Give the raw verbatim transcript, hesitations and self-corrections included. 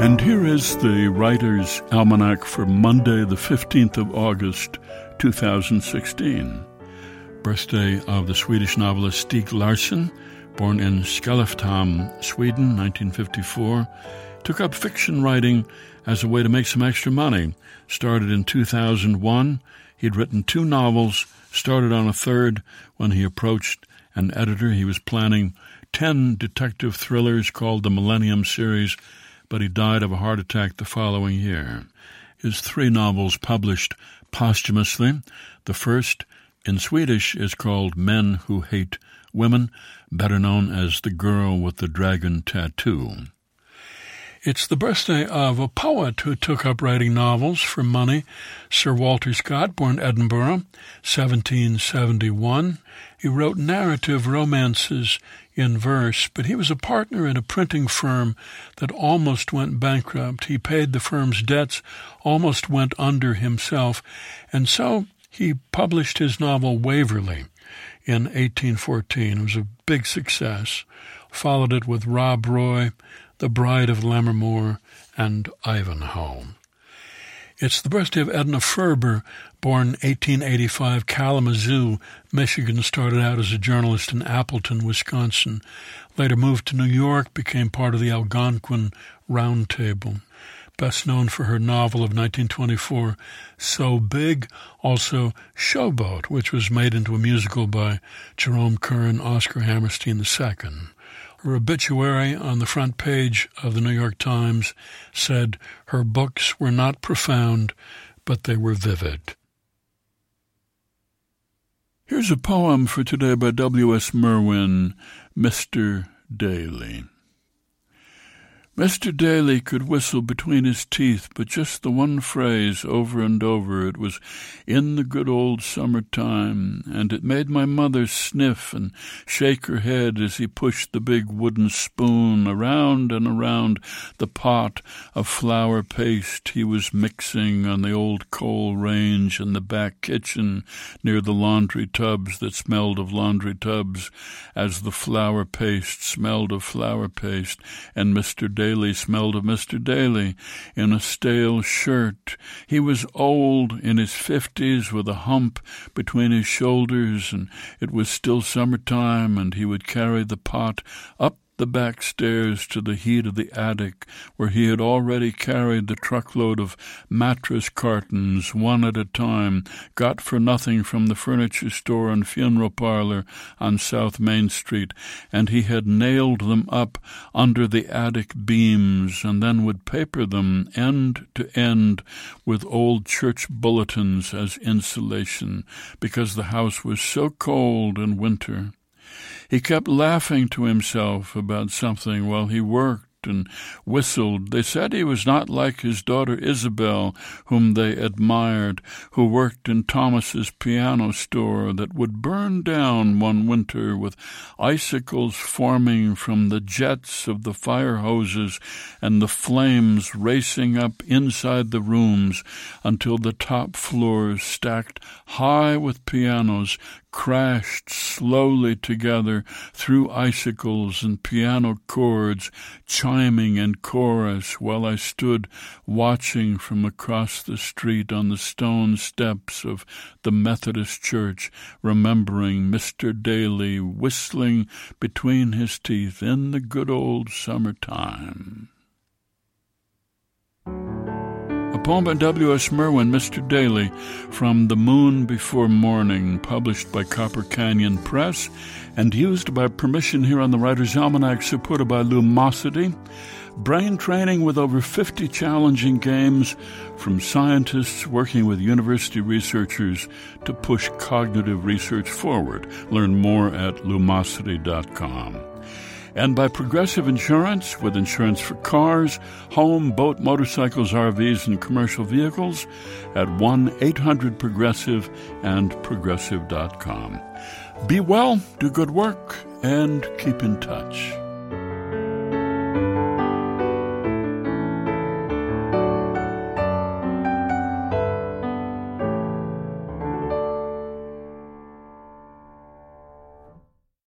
And here is the Writer's Almanac for Monday, the fifteenth of August, two thousand sixteen. Birthday of the Swedish novelist Stieg Larsson, born in Skellefteå, Sweden, nineteen fifty-four. Took up fiction writing as a way to make some extra money. Started in two thousand one. He'd written two novels, started on a third when he approached an editor. He was planning ten detective thrillers called the Millennium Series, but he died of a heart attack the following year. His three novels published posthumously. The first, in Swedish, is called Men Who Hate Women, better known as The Girl with the Dragon Tattoo. It's the birthday of a poet who took up writing novels for money, Sir Walter Scott, born Edinburgh, seventeen seventy-one. He wrote narrative romances in verse, but he was a partner in a printing firm that almost went bankrupt. He paid the firm's debts, almost went under himself, and so he published his novel Waverley in eighteen fourteen. It was a big success. Followed it with Rob Roy, The Bride of Lammermoor, and Ivanhoe. It's the birthday of Edna Ferber, born eighteen eighty-five, Kalamazoo, Michigan. Started out as a journalist in Appleton, Wisconsin. Later moved to New York, became part of the Algonquin Round Table. Best known for her novel of nineteen twenty-four, So Big, also Showboat, which was made into a musical by Jerome Kern, Oscar Hammerstein the Second. Her obituary on the front page of the New York Times said her books were not profound, but they were vivid. Here's a poem for today by W S Merwin, Mister Daly. Mister Daly could whistle between his teeth, but just the one phrase over and over. It was in the good old summertime, and it made my mother sniff and shake her head as he pushed the big wooden spoon around and around the pot of flour paste he was mixing on the old coal range in the back kitchen near the laundry tubs that smelled of laundry tubs, as the flour paste smelled of flour paste, and Mister Daly Daly smelled of Mister Daly in a stale shirt. He was old, in his fifties, with a hump between his shoulders, and it was still summertime, and he would carry the pot up the back stairs to the heat of the attic, where he had already carried the truckload of mattress cartons, one at a time, got for nothing from the furniture store and funeral parlor on South Main Street, and he had nailed them up under the attic beams, and then would paper them end to end with old church bulletins as insulation, because the house was so cold in winter. He kept laughing to himself about something while he worked and whistled. They said he was not like his daughter Isabel, whom they admired, who worked in Thomas's piano store that would burn down one winter with icicles forming from the jets of the fire hoses and the flames racing up inside the rooms until the top floors, stacked high with pianos, crashed slowly together through icicles and piano chords, chiming in chorus, while I stood watching from across the street on the stone steps of the Methodist Church, remembering Mister Daly whistling between his teeth in the good old summertime. A poem by W S Merwin, Mister Daly, from The Moon Before Morning, published by Copper Canyon Press, and used by permission here on the Writer's Almanac, supported by Lumosity. Brain training with over fifty challenging games from scientists working with university researchers to push cognitive research forward. Learn more at lumosity dot com. And by Progressive Insurance, with insurance for cars, home, boat, motorcycles, R Vs, and commercial vehicles at one eight hundred progressive and progressive dot com. Be well, do good work, and keep in touch.